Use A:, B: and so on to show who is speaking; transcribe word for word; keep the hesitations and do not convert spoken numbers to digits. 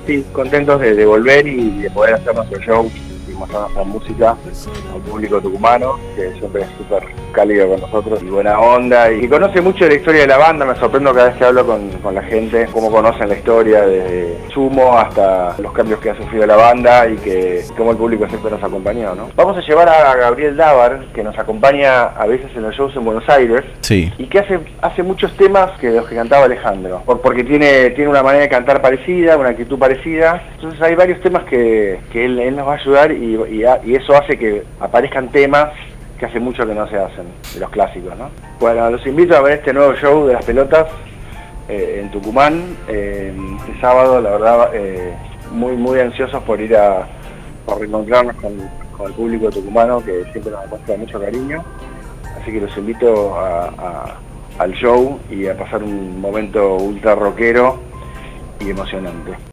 A: sí, contentos de, de volver y de poder hacer nuestro show y mostrar nuestra música al público tucumano, que siempre es súper cálido con nosotros y buena onda, y conoce mucho de la historia de la banda. Me sorprendo cada vez que hablo con, con la gente, cómo conocen la historia, desde Sumo hasta los cambios que ha sufrido la banda y que cómo el público siempre nos acompañó, ¿no? Vamos a llevar a Gabriel Dávar, que nos acompaña a veces en los shows en Buenos Aires,
B: sí,
A: y que hace, hace muchos temas que los que cantaba Alejandro, por, porque tiene, tiene una manera de cantar parecida, una actitud parecida. Entonces hay varios temas que, que él, él nos va a ayudar y, y, y eso hace que aparezcan temas que hace mucho que no se hacen, de los clásicos, ¿no? Bueno, los invito a ver este nuevo show de Las Pelotas eh, en Tucumán, eh, este sábado. La verdad, eh, muy muy ansiosos por ir a por reencontrarnos con, con el público tucumano, que siempre nos demuestra mucho cariño. Así que los invito a, a, al show y a pasar un momento ultra rockero y emocionante.